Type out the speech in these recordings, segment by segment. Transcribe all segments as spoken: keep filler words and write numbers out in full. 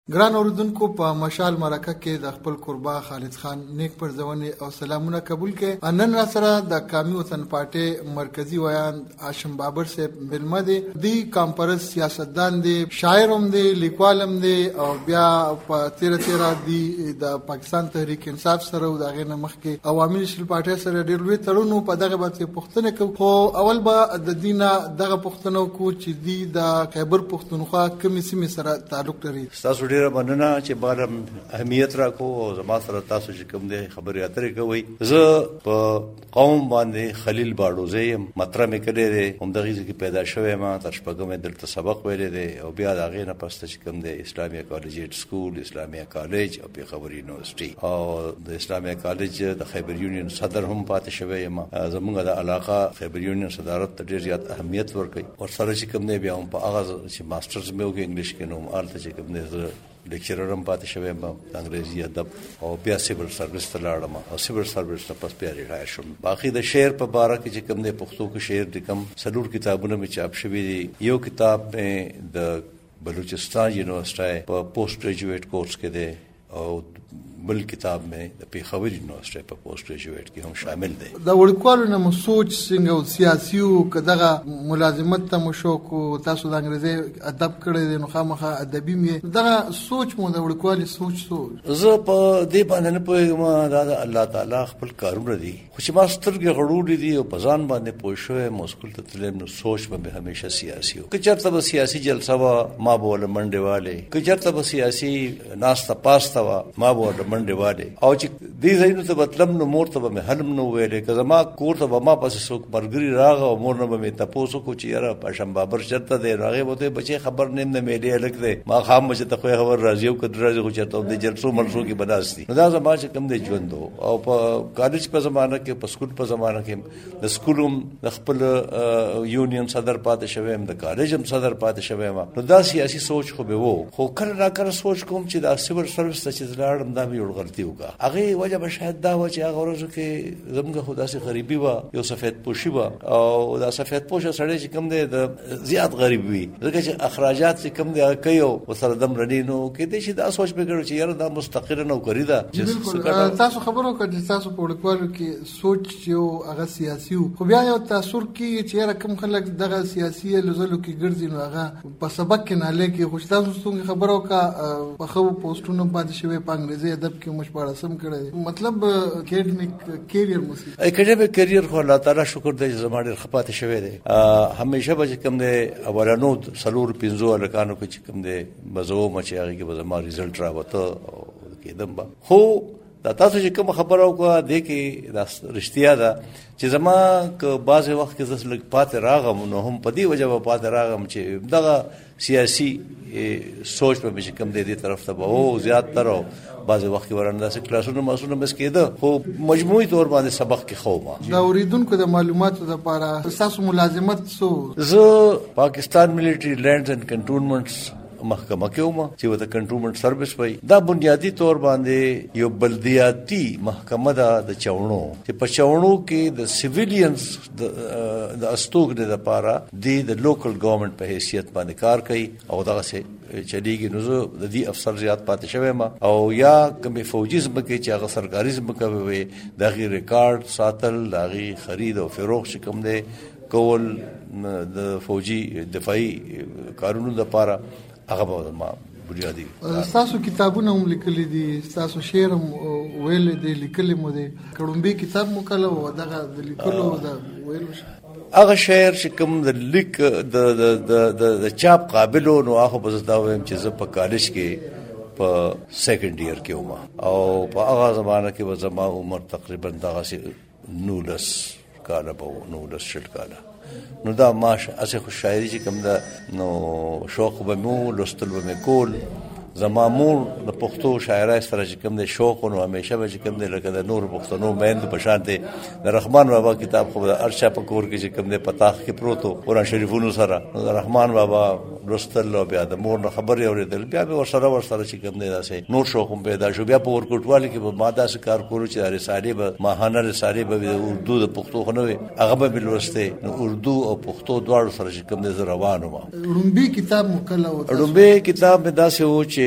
ګران اوریدونکو په مشال مرکه کې د خپل قربا خالد خان نیک پرځونې او سلامونه قبول کړي. نن را سره د قومي وطن پارټي مرکزی ویان هاشم بابر صاحب ملمه دي. دی کانفرنس سیاستدان دي، شاعر هم دي، لیکوال هم دي او بیا په تیره تیره دي د پاکستان تحریک انصاف سره او دغه نه مخکې عوامي نېشنل پارټي سره ډېر لوی تړون په دغه باندې پوښتنه کوي. خو اول به د دینه دغه پوښتنه کو چې دی د خیبر پښتونخوا کومې سیمې سره تعلق لري. تاسو ډیره مننه چې بارم اهمیت راکو او زما سره تاسو چې کوم دي خبرې اترې کوي. زه په قوم باندې خلیل باډوزی يم، مطرح مې کړی دی، همدغه ځای کې پیدا شوی ما، تر شپږمې دلته سبق ویلی دی او بیا د هغې نه پسته چې کوم دی اسلامیه کالجیټ سکول، اسلامیه کالج او پېښور یونیورسټي او د اسلامیه کالج د خیبر یونین صدر هم پاتې شوی یم. زموږ د علاقه خیبر یونین صدارت ته ډېر زیات اهمیت ورکوي. ورسره چې کوم دی بیا هم په هغه چې ماسټرز مې وکړي انګلیش کې نو هلته چې کوم دی زه لیکچرر هم پاتې شوی یم د انګریزي ادب او بیا سیول سروس ته لاړم او سیول سروس نه پس بیا ریټایر شوم. باقي د شعر په باره کې چې کوم دی پښتو کې شعر لیکم، څلور کتابونه مې چاپ شوي دي. یو کتاب مې د بلوچستان یونیورسټۍ په پوسټ ګریجویټ کورس کې دی او بل کتاب مې د پېښور یونیورسټۍ په پوسټ ګریجویټ کې هم شامل دی. د وړوکوالو نه مو سوچ څنګه او سیاسي او کداغه ملازمت ته مو شوق او تاسو د انګریزي ادب کړی دی نو خامخا ادبي مې دغه سوچ مو د وړوکوالي سوچ سو زه په دې باندې نه پوهېږم. دا د الله تعالی خپل کارونه دي، خو چې ما سترګې غړوړې دي او په ځان باندې پوه شوی م سکول ته تلم نو سوچ به مې همیشه سیاسي و. که چېرته به سیاسي جلسه وه ما به ورله منډې والې، که چېرته به سیاسي ناسته پاسته وه ما به ورله منډې والې او چې دې ځایونو ته به تلم نو مور ته به مې حلم نه وویلې. که زما کور ته به ما پسې څوک ملګري راغه او مور نه به مې تپوس وکړو چې یاره هاشم بابر چېرته دی، نو هغې به ورته ویل بچی خبر نیم د میلې هلک دی، ماښام به چې ته خو یې خبر راځي او که نه راځي خو چېرته هم د جلسو ملسو کې به ناست دي. نو دا زما چې کوم دی ژوند و. او په کالج په زمانه کې، په سکول په زمانه کې د سکول هم د خپل یونین صدر پاتې شوی یم، د کالج هم صدر پاتې شوی یم. نو دا سیاسي سوچ خو به و، خو کله ناکله سوچ کوم چې دا سیول سروس ته چې لاړم دا مې یو غلطي وکړه. هغې وجه به شاید دا وه چې هغه ورځو کې زموږ خو داسې غریبي وه، یو سفید پوشي وه او دا سفید پوشه سړی چې کوم دی د زیات غریب وي، ځکه چې اخراجات چې کوم دی هغه کوي او ورسره دم رڼي. نو کېدای شي دا سوچ مې کړی چې یاره دا مستقله نوکري ده. تاسو خبرو کړئ چې تاسو په وړوکوالو کې سوچ چې یو هغه سیاسي و، خو بیا یو تاثر کېږي چې یاره کوم خلک دغه سیاسي لوزلو کې ګرځي نو هغه په سبق کې نالې کې. خو چې تاسو څنګه خبره وکړه په ښه پوسټونو پاتې شوی، په انګریزي ادب کې مو شپاړسم کړی، مطلب اکیډمیک کیریر مو سي اکیډمیک کیریر خو الله تعالی شکر دی چې زما ډېر ښه پاتې شوی دی. همیشه به چې کوم دی اولنو څلورو پنځو هلکانو کې چې کوم دی به زه وم چې هغې کې به زما ریزلټ راوته او کېدم به. خو دا تاسو چې کوم خبره وکړه دې کې دا رښتیا ده چې زما که بعضې وخت کې زه لږ پاتې راغم نو هم په دې وجه به پاتې راغم چې دغه سیاسي سوچ به مې چې کوم دی دې طرف ته به و زیاتتر او بعضې وخت کې ورانه داسې کلاسونه ماسونه مس کېده، خو مجموعي طور باندې سبق کې ښه وم. د اورېدونکو د معلوماتو دپاره ستاسو ملازمت څه؟ زه پاکستان ملټري لینډز اینډ کنټونمنټس محکمه کې وم چې ورته کنټونمنټ سروس وایي. دا بنیادي طور باندې یو بلدیاتي محکمه ده د چوڼو، چې په چوڼو کې د سیویلینز د استوګنې دپاره دی د لوکل ګورنمنټ په حیثیت باندې کار کوي او دغسې چلیږي. نو زه د دې افسر زیات پاتې شوی یم او یا کومې فوجي ځمکې چې هغه سرکاري ځمکه به وي د هغې ریکارډ ساتل، د هغې خرید او فروغ چې کوم دی کول د فوجي دفاعي کارونو دپاره هغه به ما بنیادي. ستاسو کتابونه هم لیکلي دي، ستاسو شعر هم ویلی دی، لیکلی مو دی. کړومبی کتاب مو کله و دغه د لیکلو د ویلو هغه شعر چې کوم د لیک د چاپ قابل و نو هغه به زه دا وایم چې زه په کالج کې په سیکنډ ایئر کې وم او په هغه زمانه کې به زما عمر تقریبا دغسې نولس کاله به و، نولس شل کاله. نو دا ماش اسې خو شاعري چې کوم ده نو شوق به مو لوستل به مې کول. زما مور د پښتو شاعرۍ سره چې کوم دی شوق نو همیشه به چې کوم دی لکه د نور پښتنو میندو په شان دی د رحمان بابا کتاب خو د هر چا په کور کې چې کوم دی په تاخ کې پروت و قرآن شریفونو سره. نو د رحمان بابا لوستل او بیا د مور نه خبرې اورېدل، بیا به ورسره ورسره چې کوم دی داسې نور شوق هم پیدا شو. بیا په ورکوټوالي کې به ما داسې کار کولو چې د رسالې به ماهانه رسالې به د اردو د پښتو خو نه وي هغه به مې لوستې. نو اردو او پښتو دواړو سره چې کوم دی زه روان وم. ړومبی کتاب مو کله و؟ ړومبی کتاب مې داسې و چې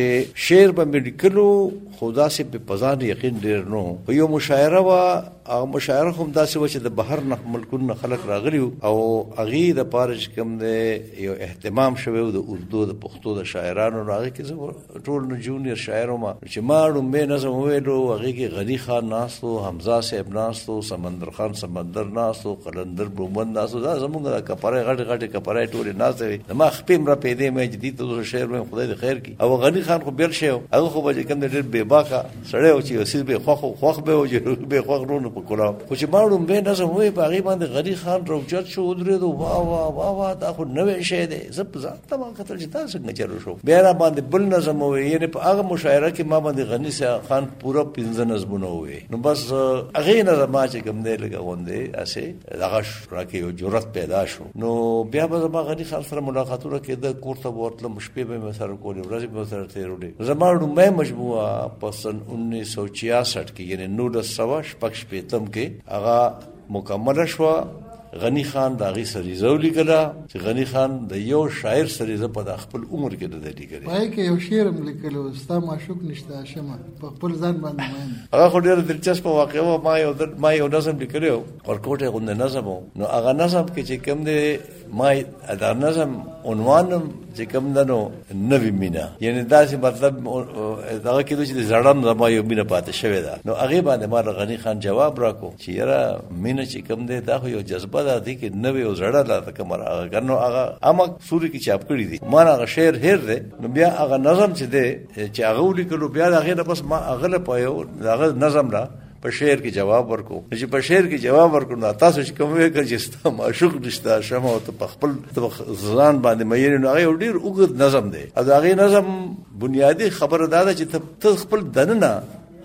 چې شعر به مې لیکلو خدا سي په پزان یقین ډیر نو یو مشاعره وا او مشاعره هم داسې و چې د بهر نه ملکونو خلک راغلي او هغې دپاره چې کوم دی یو اهتمام شوی و د اردو د پښتو د شاعرانو نو هغې کې زه ټول نه جونیر شاعر وم چې ما ړومبی نظم وویلو هغې کې غني خان ناست و، حمزه صاحب ناست و، سمندر خان سمندر ناست و، قلندر برومند ناست و، دا زمونږ د کپرۍ غټې غټې کپرۍ ټولې ناستې وې. زما خپې م راپیدې مې چې دې ته زه شعر وایم خدای دې خیر کړي. او غني خان خو بېل شی و، هغه خو به چې کوم دی ډېر بېباکه سړی و چې یو څیز به یې خوښ خوښ به و چې به یې خوښ نه په کلاو. خو چې ما ړومبی نظم وویل په هغې باندې غني خان راوچت شو ودرېدو، واه واه واه واه دا خو نوی شی دی. زه په ځان ته ما کتل چې دا څنګه چلو شو. بیا را باندې بل نظم وویل، یعنې په هغه مشاعره کې ما باندې غني خان پوره پنځه نظمونه وویل. نو بس هغې نه زما چې کوم دی لږه غوندې هسې دغه راکې یو جرأت پیدا شو. نو بیا به زما غني خان سره ملاقاتونه کېده، کور ته به ورتلم، شپې به مې سره کولې، ورځې به سره تېرولې. زما ړومبی مجموعه په سن انیس سو چھیاسٹھ کې یعنې نولس سوه شپږ شپېتم کې هغه مکمله شوه. غني خان د هغې سریزه ولیکله چې غني خان د یو شاعر سریزه په د خپل عمر کې نه ده لیکلې. په هغې کې یو شعر هم لیکلی و، ستا معشوق نشته شمه، په خپل ځان باندې مین. هغه خو ډېره دلچسپه واقعه وه. ما یو ما یو نظم لیکلی و، ورکوټی غوندې نظم و. نو هغه نظم کې چې کوم دی ما دا نظم عنوان چې کوم ده نو نوې مینه، یعنې داسې مطلب دغه کېدو چې د زړم زما یو مینه پاتې شوې ده. نو هغې باندې ما د غني خان جواب راکړو چې یاره مینه چې کوم دی دا خو یو جذبه ده، دې کې نوې او زړه ده ته کومه هغه نو هغه عامه سوري کې چاپ کړي دي. ما هغه شعر هیر دی. نو بیا هغه نظم چې دی چې هغه ولیکلو، بیا د هغې نه بس ما هغه له په یو هغه نظم را په شعر کې جواب ورکو. چې په شعر کې جواب ورکو نو تاسو چې کوم وکړ چې ستا معشوق نشته شمه او ته په خپل ځان باندې مینې، نو هغه یو ډېر اوږد نظم دی. او د هغې نظم بنیادي خبره دا ده چې ته خپل دننه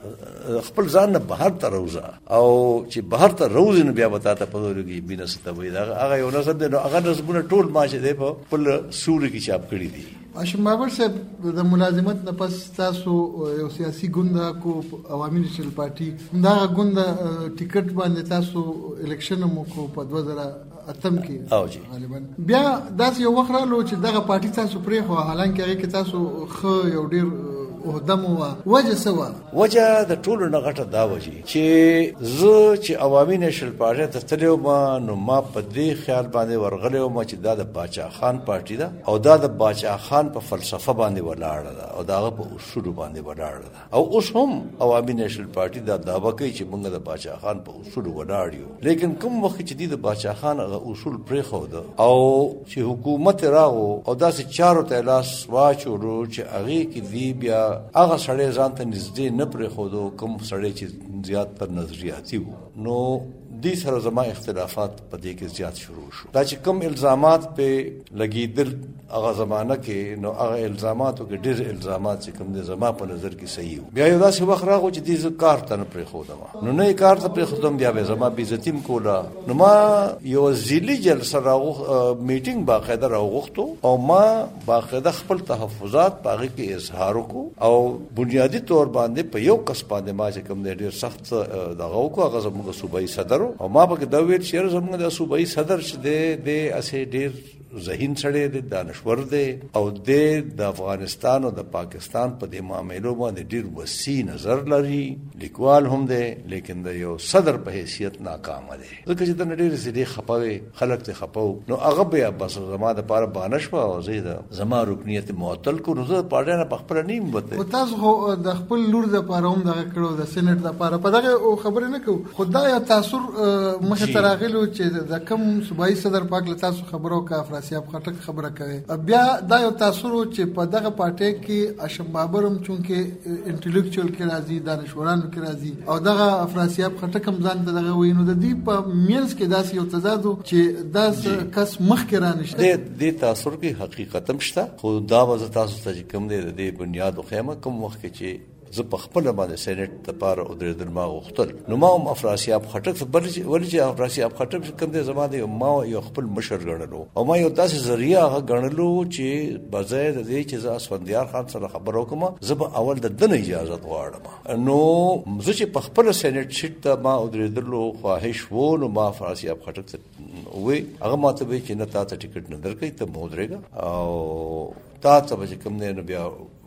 خپل ځان نه بهر ته روزه، او چې بهر ته روزې نو بیا به تا ته په لګي مینه څه ته وایي. هغه یو نظم دی. نو هغه نظمونه ټول ما چې دی په خپل سوري کې چاپ کړي دي. هاشم بابر صاحب د ملازمت نه پس تاسو یو سیاسي ګوند کو عوامي نیشنل پارټي، دا ګوند ټیکټ باندې تاسو الیکشن مو کو په دوه زره اتم کې غالبا. بیا داسې یو وخت رالو چې دغه پارټي تاسو پرېښوه، حالانکه هغې کې تاسو ښه یو ډېر عهده مو وه. وجه څه وه؟ وجه د ټولو نه غټه دا وجې چې زه چې عوامي نیشنل پارټۍ ته تللی وم، نو ما په دې خیال باندې ورغلی وم چې دا د باچا خان پارټي ده او دا د باچا خان په فلسفه باندې ولاړه ده او د هغه په اصولو باندې ولاړه ده. او اوس هم عوامي نیشنل پارټي دا دعوه کوي چې موږ د باچا خان په اصولو ولاړ یو. لیکن کوم وخت چې دوی د باچا خان هغه اصول پرېښوده او چې حکومت راغو او داسې چارو ته لاس واچولو چې هغې کې دوی بیا هغه سړی ځان ته نږدې نه پرېښودو کوم سړی چې زیات پر نظریاتي و. نو دې سره زما اختلافات په دې کې زیات شروع شو. دا چې کوم الزامات په لګېدل هغه زمانه کې، نو هغه الزاماتو کې ډېر الزامات چې کوم دی زما په نظر کې صحیح و. بیا یو داسې وخت راغو چې دې زه کار ته نه پرېښودم، نو نه یې کار ته پرېښودم، بیا به زما بېعزتي م کوله. نو ما یو ضلعي جلسه میټینګ باقاعده راوغوښتو او ما باقاعده خپل تحفظات په هغې کې اظهار وکړو او بنیادي طور باندې په یو کس باندې ما چې کوم دی ډېر سخت دغه وکړو، هغه زموږ صوبایي صدر او ما پکې دا ویل چې زموږ د صوبایي صدر چې دی دی هسې ډېر ذهین سړی دی، دانشور دی او دی د افغانستان او د پاکستان په دې معاملو باندې ډېر وسیع نظر لري، لیکوال هم دی، لیکن د یو صدر په حیثیت ناکامه دی. ځکه چې د ډېرې سیدې خفه وي، خلک ته خفه و، نو هغه بیا بس زما دپاره بهانه شوه او زه د زما رکنیت معطل کړو. نو زه د پارټۍ نه په خپله نه یم وتلی. تاسو خو د خپل لور دپاره هم دغه کړو، د سینټ دپاره په دغه خبرې نه کوو، خو دا یو تاثر مخې ته راغلی چې د کوم صوبایي صدر پاک له تاسو خبرو کا افراسیاب خټک خبره کوي. بیا دا یو تاثر چې په دغه پارټۍ کې هاشم بابر هم چونکې انټلیکچوال کې راځي، دانشورانو کې راځي او دغه افراسیاب خټک هم ځان ته دغه وایي، نو د دې په منځ کې داسې یو تضاد و چې دا کس مخکې رانشته. دې تاثر کې حقیقت هم شته، خو دا به زه تاسو ته چې کوم دی د دې بنیاد وښیم. کوم وخت کې چې زه په خپله باندې سینټ دپاره ودرېدل ما غوښتل، نو ما هم افراسیاب خټک ولې چې افراسیاب خټک کوم دی زما د ما یو خپل مشر ګڼلو او ما یو داسې ذریعه هغه ګڼلو چې بځای د دې چې زه اسفندیار خان سره خبره وکړم، زه به اول د ده نه اجازت غواړم. نو زه چې په خپله سینټ سیټ ته ما ودرېدلو خواهش و، نو ما افراسیاب خټک ته ووایي، هغه ما ته وایي چې نه تا ته ټکټ نه درکوي، ته مه ودرېږه او تا ته به چې کوم دی نو بیا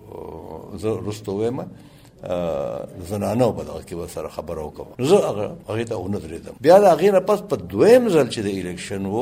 زه رستو وایم زنانو په دغه کې وسره خبرو کوم زه هغه هغه ته ونه درېدم بیا د هغې نه پس په دویم ځل چې د الیکشن وو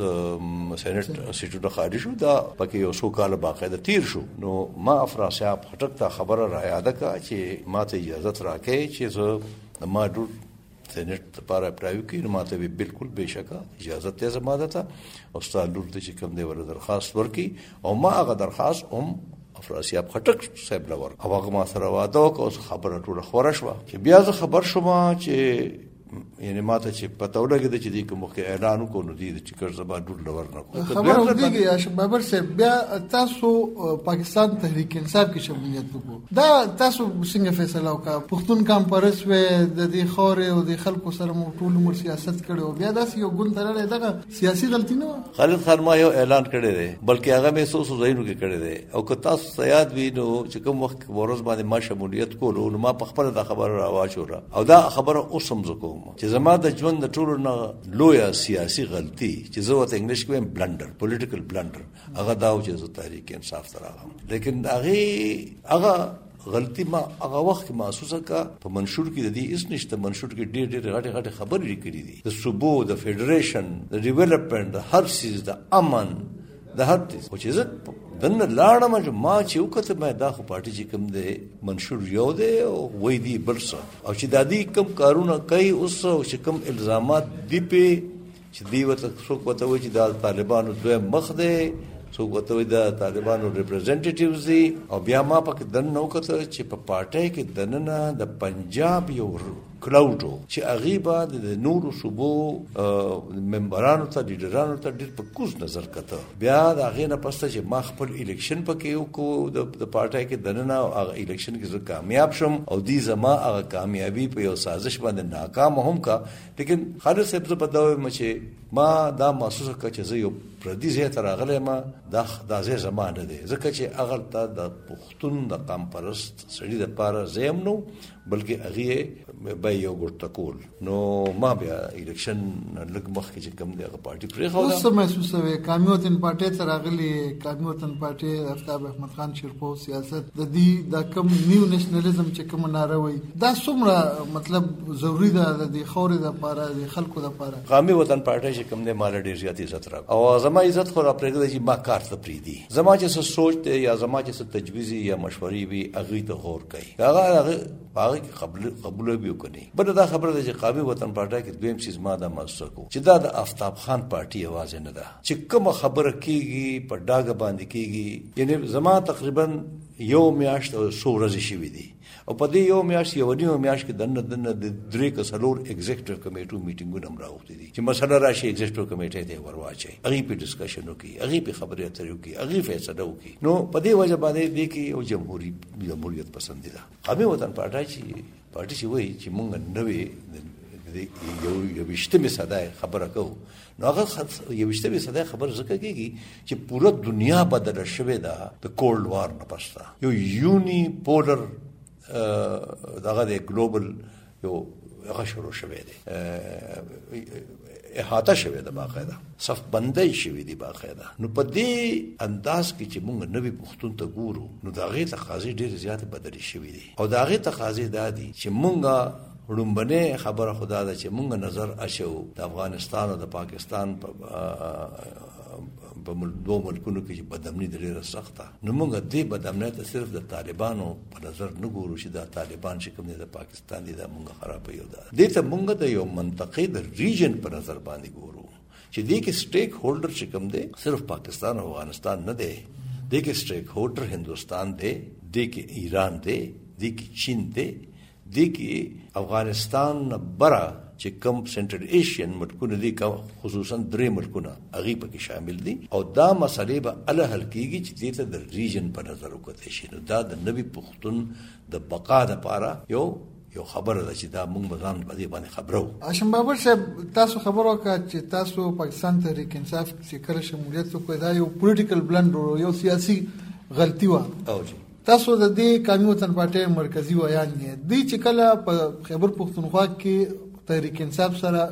سینټ سیټو د خارج شو دا پکې یو څو کاله باقاعده تیر شو نو ما افراسیاب خټک ته خبره را یاده کړه چې ما ته اجازه راکړئ چې زه ما ډور سینټ لپاره اپلای وکړي نو ما ته بالکل بېشکه اجازه ته زما ده ته او ستا لور ته چې کوم دی ورته درخواست ورکړي او ما هغه درخواست هم افراسیاب خټک صاحب لور او هغه ما سره واده وکړ او خبره ټوله خوره شوه چې بیا زه خبر شوم چې یعنی ماته چې پته ولګېده چې دې کوم وخت اعلان وکړو نو دې چې کړ زما ډور لور نه کو خبر ودیږي هاشم بابر صاحب بیا تاسو پاکستان تحریک انصاف کې شمولیت وکړو دا تاسو څنګه فیصله وکړه پښتون کانفرنس و د دې خورې او د خلکو سره مو ټول عمر سیاست کړو بیا داسې یو ګوند ترلې دغه سیاسي غلطي نه و خالد خان ما یو اعلان کړی دی بلکې هغه مې سو سو زینو کې کړی دی او که تاسو یاد وي نو چې کوم وخت ورځ باندې ما شمولیت کولو نو ما په خپل دا خبره راواچوره او دا خبره اوس هم زکوم چې زما د ژوند د ټولو نه لویه سیاسي غلطي چې زه ورته انګلیش کې وایم بلنډر پولیټیکل بلنډر هغه دا و چې زه تحریک انصاف ته راغلم لیکن هغې هغه غلطي ما هغه وخت کې محسوسه کړه په منشور کې د دې هېڅ نشته منشور کې ډېر ډېر غټې غټې خبرې لیکلي دي د صوبو د فیډریشن د ډیولپمنټ د هر څیز د امن د هر څیز خو چې زه دنه لاړم چې ما چې وکړه مې دا خو پارټي چې کوم دی منشور یو دی او وای دی بل څه او چې دا دې کوم کارونه کوي اوس او چې کوم الزامات دی په چې دی وته څوک وته وایي چې دا طالبانو دویم مخ دی څوک وته وایي دا طالبانو ریپرزنټیټیوز دي او بیا ما پکې دنه وکړه چې په پارټي کې دنه د پنجاب یو کلاوډو چې هغه بعد د نورو صوبو ممبرانو ته لیډرانو ته ډېر په کوز نظر کته بیا د هغې نه پسته چې ما خپل الیکشن پکې وکړو د پارټۍ کې دننه هغه الیکشن کې زه کامیاب شم او دی زما هغه کامیابي په یو سازش باندې ناکام هم کا لیکن خالد صاحب زه په دا وایم چې ما دا محسوسه کړه چې زه یو پردي ځای ته راغلی یم دا دا ځای زما نه دی ځکه چې هغه ته د پښتون د قام پرست سړي دپاره ځای هم نه بلکې هغې به یو ګوټ کول نو ما بیا الیکشن لږ مخکې چې کوم دی هغه پارټي پرېښوده اوس څه محسوسوې قومي وطن پارټۍ ته راغلي قومي وطن پارټۍ آفتاب احمد خان شیرپو سیاست د دې دا کوم نیو نیشنلزم چې کوم ناره وایي دا څومره مطلب ضروري ده د دې خاورې دپاره د خلکو دپاره قومي وطن پارټۍ چې کوم دی ما له ډېر زیات عزت راکړ او زما عزت خو را پرېږده چې ما کار ته پرېږدي زما چې څه سوچ دی یا زما چې څه تجویز یا مشورې وي هغې ته غور کوي هغه هغه هغه کې قبول به وکړي بل دا خبره ده چې قومي وطن پارټۍ کې دویم چیز ما دا محسوسه کوم چې دا د آفتاب خان پارټي یوازې نه ده چې کومه خبره کېږي په ډاګه باندې کېږي یعنی زما تقریبا یو میاشت او څو ورځې شوي دي او په دې یو میاشت یو نیمه میاشت کې دنه دنه د درې که څلور ایگزیکټیو کمیټو میټینګونه هم راوختي دي چې مسله راشي ایگزیکټیو کمیټې ته ورواچي هغې پې ډسکشن وکړي هغې پې خبرې اترې وکړي هغې فیصله وکړي نو په دې وجه باندې دې کې یو جمهوري جمهوریت پسندیده قومي وطن پارټۍ چې پارټي چې وایي چې مونږ نوې یو یویشتمې صدای خبره کوو نو هغه یویشتمې صدای خبره ځکه کېږي چې پوره دنیا بدله شوې ده د کولډ وار نه پسته یو یونی پولر دغه د ګلوبل یو هغه شروع شوی دی احاطه شوی ده باقاعده صف بندۍ شوی دی باقاعده نو په دې انداز کې چې موږ نوې پښتون ته ګورو نو د هغې تقاضې ډېرې زیاتې بدلې شوي دي او د هغې تقاضې دا دي چې موږ وړومبنۍ خبره خو دا ده چې موږ نظر اچو د افغانستان او د پاکستان په په دوه ملکونو کې چې بدامني د ډېره سخته نو موږ دې بدامنۍ ته صرف د طالبانو په نظر نه ګورو چې دا طالبان چې کوم دی د پاکستان دي دا موږ خرابوي دا دې ته موږ د یو منطقې د ریجن په نظر باندې ګورو چې دې کې سټیک هولډر چې کوم دی صرف پاکستان او افغانستان نه دی دې کې سټیک هولډر هندوستان دی دې کې ایران دی دې کې چین دی دې کې افغانستان بره چې کم سنټرل ایشین ملکونه دي خصوصا درې ملکونه هغې پکې شامل دي او دا مسئلې به اله حل کېږي چې دې ته د ریجن په نظر وکتلی شي نو دا د نوي پښتون د بقا دپاره یو یو خبره ده چې دا موږ به ځان په دې باندې خبرو هاشم بابر صاحب تاسو خبر وکړه چې تاسو پاکستان تحریک انصاف چې کله شمولیت وکړئ دا یو پولیټیکل بلنډر یو سیاسي غلطي وه او جی تاسو د دې قومي وطن پارټۍ مرکزي ویان یې دی چې کله په خیبر پښتونخوا کې تحریک انصاف سره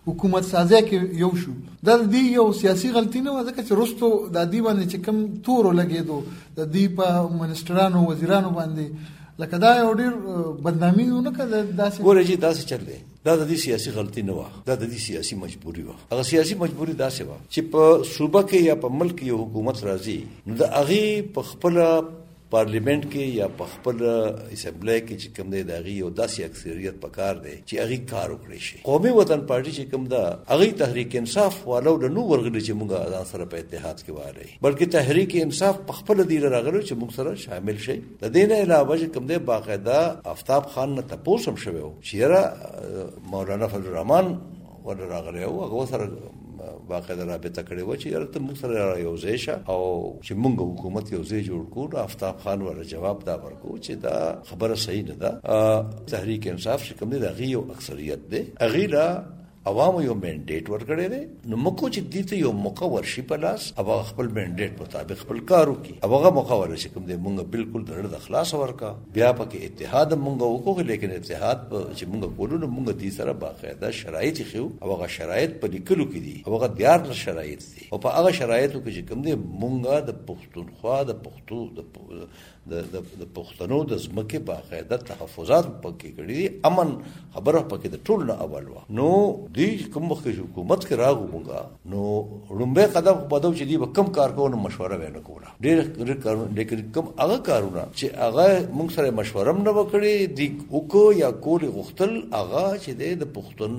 حکومت سازی کې یو شو. دا د دې یو سیاسي غلطي نه و ځکه چې رستو د دې باندې چې کم تورو لګېدو د دې په منسټرانو وزیرانو باندې لکه دا یو ډېر بدنامي نه کړه. داسې ګوره چې داسې چل دی دا د دې سیاسي غلطي نه و، دا د دې سیاسي مجبوري و. هغه سیاسي مجبوري داسې و چې په صوبه کې یا په ملک یو حکومت راځي نو د هغې په خپله پارلیمنت کې یا په خپل اسمبلی کې چې کوم دی د هغې یو داسې اکثریت پکار دی چې هغې کار وکړی شي. قومي وطن پارټي چې کوم ده هغې تحریک انصاف والو له نو ورغلي چې موږ ځان سره په اتحاد کې والی، بلکې تحریک انصاف په خپله دی راغلی چې موږ سره شامل شي. د دې نه علاوه چې کوم دی باقاعده آفتاب خان نه تپوس هم شوی و چې یاره مولانا فضل الرحمن ور راغلی و، هغه سره باقاعده رابطه کړې و چې یاره ته موږ سره یو ځای شه او چې موږ حکومت یو ځای جوړ کړو. آفتاب خان ور جواب دا ورکړو چې دا خبره صحیح نه ده. تحریک انصاف چې کوم دی د هغې یو اکثریت دی، هغې له عوامو یو مینډیټ ورکړی دی، نو موږ چې دې ته یو موقع ورشي په لاس او هغه خپل مینډیټ مطابق خپل کار وکړي او هغه موقع ورله چې کوم دی موږ بالکل د زړه د خلاصه ورکړه. بیا پکې اتحاد هم موږ وکړو، لیکن اتحاد چې موږ کولو نو موږ دې سره باقاعده شرایط یې ښیو او هغه شرایط په لیکلو کې دي او هغه دیارلس شرایط دي او په هغه شرایطو کې چې کوم دی موږ د پښتونخوا د پښتو د د پښتنو د ځمکې باقاعده تحفظات پکې کړي دي. امن خبره پکې د ټول نه اول وه. نو دوی کوم وخت چې حکومت کې راغو موږ نو لومړی قدم خو به دا و چې دوی به کم کار کوو نو مشوره به یې نه کوله ډېر کارونه، لیکن کم هغه کارونه چې هغه موږ سره مشوره هم نه به کړې دوی وکړو یا کول یې غوښتل، هغه چې دی د پښتون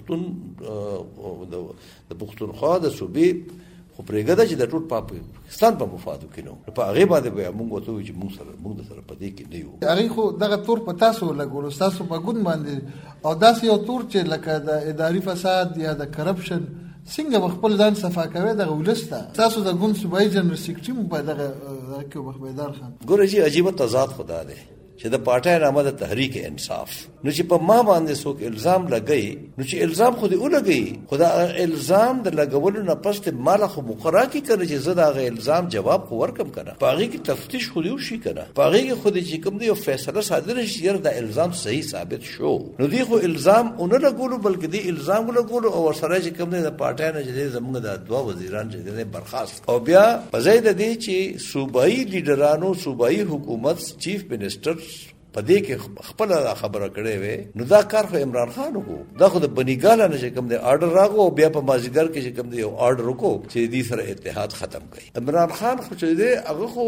پښتون د پښتونخوا د صوبې خو پرېږده چې د ټول پاکستان په مفادو کې نه و. په هغې باندې به موږ ورته ووایو چې موږ سره موږ د سره په دې کې نه یو. هغې خو دغه تور په تاسو ولګولو، ستاسو په ګوند باندې، او داسې یو تور چې لکه د اداري فساد یا د کرپشن څنګه به خپل ځان صفا کوي دغه ولس ته. ستاسو د ګوند صوبایي جنرال سیکرټري مو په دغه کې وبخبیدار خان. ګوره چې عجیبه تضاد خدا دی چې د پارټۍ نامه د تحریک انصاف، نو چې په ما باندې څوک الزام لګوي نو چې الزام خو دې ولګوي، خو دا الزام د لګولو نه پس د ماله خو مقرره کړي که نه چې زه د هغه الزام جواب خو ورکړم که نه، په هغې کې تفتیش خو دې وشي که نه، په هغې کې خو دې چې کوم دی یو فیصله صادره شي چې یاره دا الزام صحیح ثابت شو. نو دوی خو الزام ونه لګولو بلکې دې الزام ولګولو او ورسره چې کوم دی د پارټۍ نه چې دی زموږ د دوه وزیران چې دی برخاست او بیا په ځای د دې چې صوبایي لیډرانو صوبایي حکومت چیف منسټر په دې کې خپل خبره کړې وې نو دا کار خو عمران خان وکړو. دا خو د بنیګاله نه چې کوم دی آرډر راغو او بیا په مازدیګر کې چې کوم دی یو آرډر وکړو چې دې سره اتحاد ختم کړي. عمران خان خو چې دی هغه خو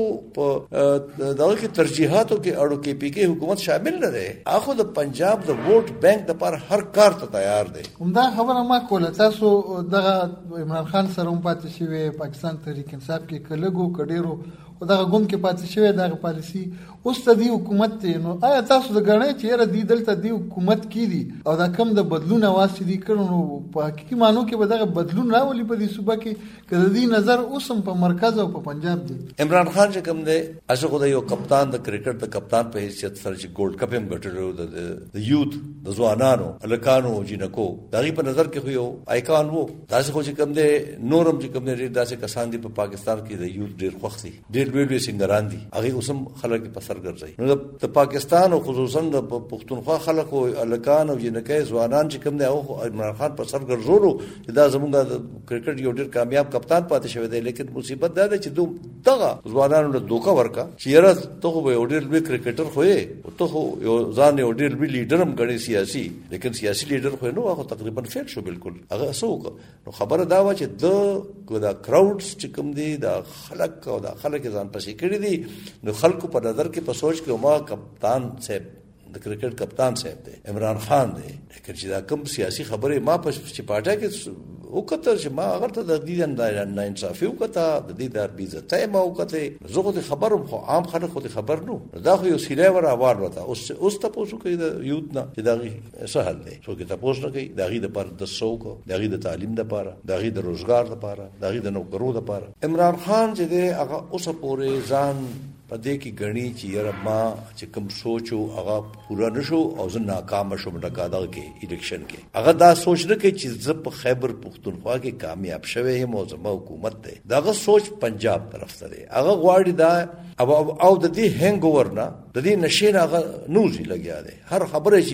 په دغه کې ترجیحاتو کې اړو کې پی کې حکومت شامل نه دی، هغه د پنجاب د ووټ بانک لپاره هر کار ته تیار دی. همدا خبره ما کوله. تاسو دغه عمران خان سره هم پاتې شوی پاکستان تحریک انصاف کې کلګو کډیرو او دغه ګوند کې پاتې شوی دغه پالیسي اوس ته دی حکومت ته. نو آیا تاسو د غړې چې یاره دی دلته دی حکومت کې دي او دا کم د بدلون اواز چې دی کړو نو په حقیقي معنو کې به دغه بدلون راولي په دې صوبه کې که د دې نظر اوس هم په مرکز او په پنجاب دی؟ عمران خان چې کوم دی اسه خو د یو کپتان د کرکټ د کپتان په حیثیت سره چې ګولډ کپ هم ګټلو د یوت د ځوانانو هلکانو جنکو دغې په نظر کې خو یو آیکان وو. داسې خو چې کوم دی نورم چې کوم دی ډېر داسې کسان دي په پاکستان کې د یوت ډېر خوښ دي، ډېر لوی لوی سنګران دي، هغې اوس هم خلک په سر ګرځوي. نو د پاکستان او خصوصا د پښتونخوا خلک او هلکان او جنکۍ ځوانان چې کوم دی هغه عمران خان په سر ګرځولو چې دا زموږ د کرکټ یو ډېر کامیاب کپتان پاتې شوی دی. لیکن مصیبت دا ده چې دغه ځوانانو له دوکه ورکړه چې یاره ته خو به یو ډېر لوی کرکټر خو یې، ته خو یو ځان یو ډېر لوی لیډر هم ګڼې سیاسي، لیکن سیاسي لیډر خو یې نو، هغه تقریبا فیل شو بالکل. هغه څه وکړه؟ نو خبره دا وه چې ده دا کراوډز چې کوم دي دا خلک او دا خلک ځان پسې کړي دي، نو خلکو په نظر کې په سوچ کې ما کپتان صاحب د کرکټ کپتان صاحب دی عمران خان دی، لیکن چې دا کوم سیاسي خبرې ما په چې پارټۍ کې وکړه چې ما هغه ته د دې ناانصافي وکړه، د دې د بې عزتۍ ما وکړې، زه خو دې خبر وم خو عام خلک خو دې خبر نه وو. دا خو یو سیلی ور اوار وته. اوس اوس تپوس وکړئ د یوت نه چې د هغې څه حل دی، څوک یې تپوس نه کوي. د هغې دپاره د څه وکړو، د هغې د تعلیم دپاره، د هغې د روزګار دپاره، د هغې د نوکرو دپاره. عمران خان چې دی هغه اوسه پورې ځان په دې کې ګڼي چې یاره ما چې کوم سوچ و هغه پوره نه شو او زه ناکامه شوم دغه دغه کې الیکشن کې. هغه دا سوچ نه کوي چې زه په خیبر پښتونخوا کې کامیاب شوی یم او زما حکومت دی، دغه سوچ پنجاب طرف ته دی. هغه غواړي دا او د دې هینګ اوور نه د دې نشې نه هغه نوزي لګیا دی، هر خبره چې وي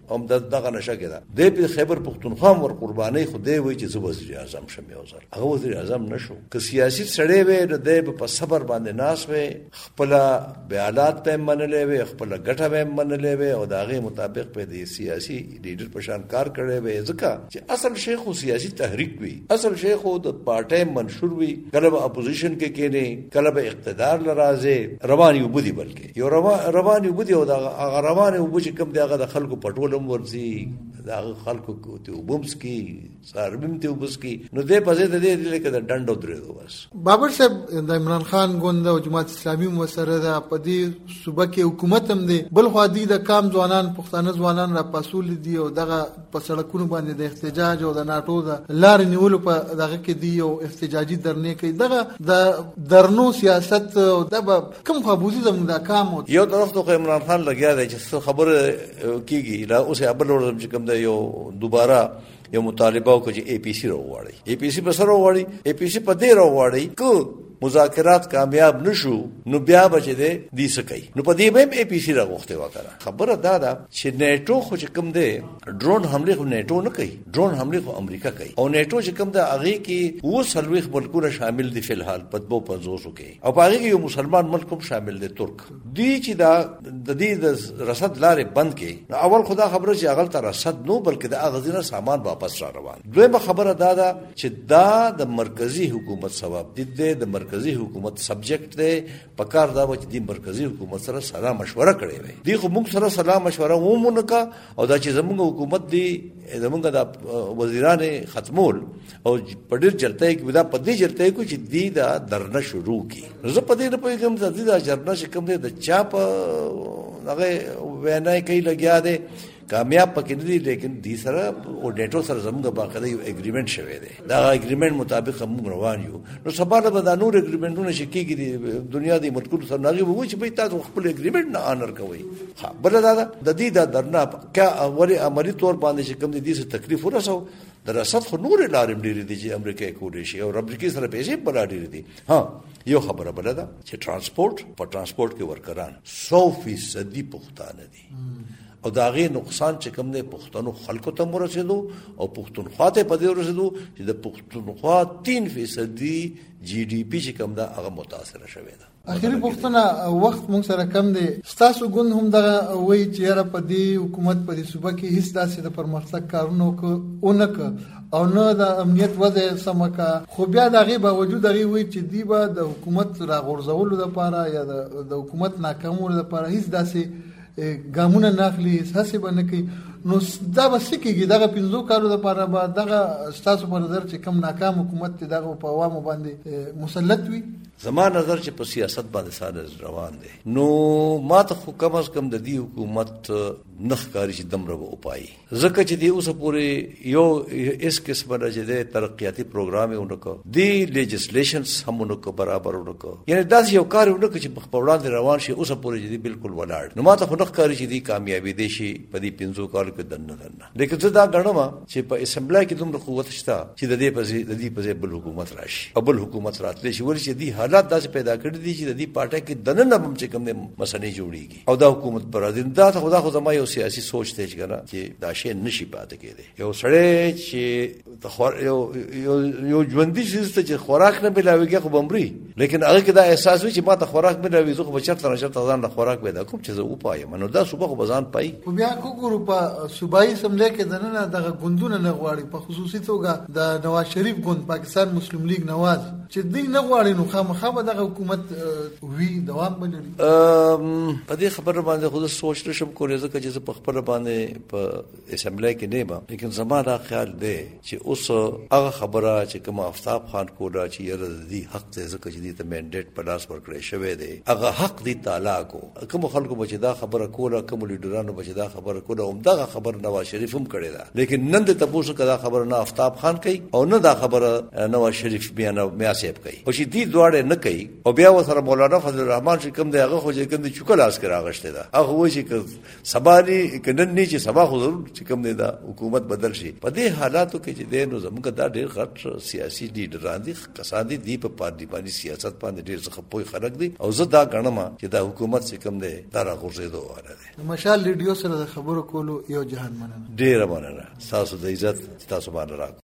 هم دغه نشه کړه د په خیبر پختونخوا ور قرباني خدای وای چې زه وزیر اعظم شم یو ځل هغه وزیر اعظم نشو که سیاسي سړی وې نو د په صبر باندې ناس وې خپل بیانات ته منلې وې خپل ګټه به منلې وې او داغه مطابق په دې سیاسي لیډر په شان کار کړي وې ځکه چې اصل شیخ سیاسي تحریک وي اصل شیخ د پارټي منشور وي کله به اپوزیشن کې کېنه کله به اقتدار لرازه رواني وبدي بلکې یو رواني وبدي او دا رواني وبدي کوم دغه د خلکو پټولم ورزي دا خلکو ته وبمسکی ساربم ته وبسکی نو دې په دې دې لیکه د ډنډو درېدو بس بابر صاحب د عمران خان ګوند او جماعت اسلامي مسره د پدې صوبه کې حکومت هم دی بل خو دي د کام ځوانان پښتانه ځوانان را پاسول دي او دغه په سړکونو باندې د احتجاج او د ناټو د لار نیولو په دغه کې دی او احتجاجي درنې کوي دغه د درنو سیاست او د کوم خبوزي زموږ د کام یو طرف ته عمران خان لګیا دی چې خبره کیږي لا اوسه ابل ورم چې کوم دی یو دوباره یو مطالبه وکړي چې اي پي سي راوړي اي پي سي په سره راوړي اي پي سي په دې راوړي کو مذاکرات کامیاب نشو نو بیا بچ دې دی سکی نو په دې به اي پي سي راغوخته وکړه خبره دا ده چې نیټو خو چې کوم دی ډرون حمله خو نیټو نه کوي ډرون حمله خو امریکا کوي او نیټو چې کوم دی هغه کې و سلويخ ملکونه شامل دي فلحال په دو پنځوسو کې او هغه کې یو مسلمان ملک هم شامل دي ترک دی چې دا د دې د رصد لارې بند کړي نو اول خدا خبره چې هغه تر رصد نو بلکې د اغزینه سامان واپس را روان دویمه خبره دا ده چې دا د مرکزی حکومت ثواب دي د مرکزی حکومت سبجیکټ دی پکار دا چې د مرکزی حکومت سره سلا مشوره کړې وي دی خو موږ سره سلا مشوره ومونه کا او دا چې زموږ حکومت دی زموږ د وزیران ختمول او پډیر چلته کې دا پدې چلته کو چې دی دا درنه شروع کی زه پدې نه پېږم چې دا جرنه شکم دی د چاپ هغه وینای کوي لګیا دی کامیاب پکې نه دي لیکن دې سره او نیټو سره زموږ باقاعده یو اګریمنت شوی دی دا اګریمنت مطابق موږ روان یو نو سبا له دا نور اګریمنټونه شکیږي دنیا دی ملکونو سره ناغي وو چې به تاسو خپل اګریمنت نه آنر کوئ ها بل دا د دې دا درنا کا اولي عملی تور باندې چې کوم دي دې تکلیف ورسو د رصد خو نور لارې ډېری دي چې امریکا کولې شي او امریکا سره پیسې بل ډېری دي ها یو خبره بل ده چې ترانسپورت په ترانسپورت کې ورکران سو فیصد پښتانه دي او داغه نقصان چې کوم نه پښتنو خلکو ته مرسېدو او پښتونخوا ته پدې ورسېدو چې د پښتونخوا تین فیصد جی ډي پی چې کوم دا هغه متاثر شوی ده اخیری پښتنه وخت مونږ سره کم دی ستاسو ګوند هم دغه وایي چې را پدې حکومت پدې صوبه کې هیڅ داسې د پرمختګ کارونه کوونه او نه د امنیت وضع سمکا خو بیا دغه باوجود دغه وایي چې دی به د حکومت راغورځولو لپاره یا د حکومت ناکامولو لپاره هیڅ داسې ګامونه ناخلي هڅه به نه کوي نو دا به څه کېږي دغه پنځو کارو لپاره به دغه ستاسو په نظر چې کم ناکام حکومت دی دغه په عوامو باندې مسلط وي زما نظر چې په سیاست باندې ساده روان دي نو ما ته خو کم از کم د دې حکومت نخ کاری چې دمره و پای ځکه چې دی اوس پورې یو اس قسمه د ترقیاتی پروګرام ونکو دی لیجسلیشنز هم ونکو برابر ونکو یعنی داس یو کار ونکو چې په وړاندې روان شي اوس پورې دی بالکل ولاړ نو ما ته خو نخ کاری چې دی کامیابی دي شي په دې پنځو کال کې دنه دنه لیکن زه دا غنم چې په اسمبلی کې دومره قوت شته چې د دې په د دې په بل حکومت راشي او بل حکومت راتلی شي ورشي دی حالات داسې پیدا کړی دي چې د دې پارټي کې دنه نه هم چې کوم مسلې جوړیږي او دا حکومت پر دا خدا خو زما یو سیاسي سوچ ته ځګره چې دا شی نشي پاتې کېده یو سړی چې د خور یو یو ژوندۍ شې چې خوراک نه ملاويږي خو بمري لیکن هغه کې دا احساس وي چې ما ته خوراک ملاوي زه خو بچرته نشته ځان له خوراک پیدا کوم چې زه و پایم نو دا صبح خو بزان پای خو بیا کوګورو په صوبایي سملې کې دنه دغه ګوندونه نه غواړي په خصوصي توګه د نواز شریف ګوند پاکستان مسلم لیگ نواز چې دوی نه غواړي نو خامخا به دغه حکومت وی دوام بلري په دې خبره باندې خو سوچ نشم کولای ځکه چې په خبره باندې په اسمبلی کې نه ما لیکن زما دا خیال دی چې اوس هغه خبره چې کوم آفتاب خان کولا چې یره دې حق ته ځکه چې دې ته منډیټ په لاس ورکړی شوی دی هغه حق دی تعالی کو کوم خلکو به چې دا خبره کوله کوم لیډرانو به چې دا خبره کوله هم دا خبر نواز شریف هم کړی دا لیکن نن د تاسو کدا خبره نه آفتاب خان کوي او نه دا خبره نواز شریف بیان میا صاحب کوي او چې دې دواړه نه کوي او بیا وسره مولانا فضل الرحمن چې کوم دی هغه خو چې کوم دی چوکل اس کرا غشته دا هغه و چې سبانی کنن نه چې سبا خو ضرور چې کوم دی دا حکومت بدل شي په دې حالاتو کې چې د نو زموږ دا ډېر غټ سیاسي لیډران دي کسان دي دی په پارلیماني سیاست باندې ډېر څه پوي خلک دي او زه دا غنم چې دا حکومت چې کوم دی دا راغورځېدو واره دي مشال ریډیو سره د خبرو کولو یو جهان مننه ډېر مننه تاسو د عزت تاسو باندې راک